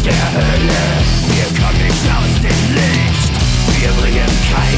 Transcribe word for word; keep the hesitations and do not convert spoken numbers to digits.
der Hölle. Wir kommen nicht aus dem Licht, wir bringen kein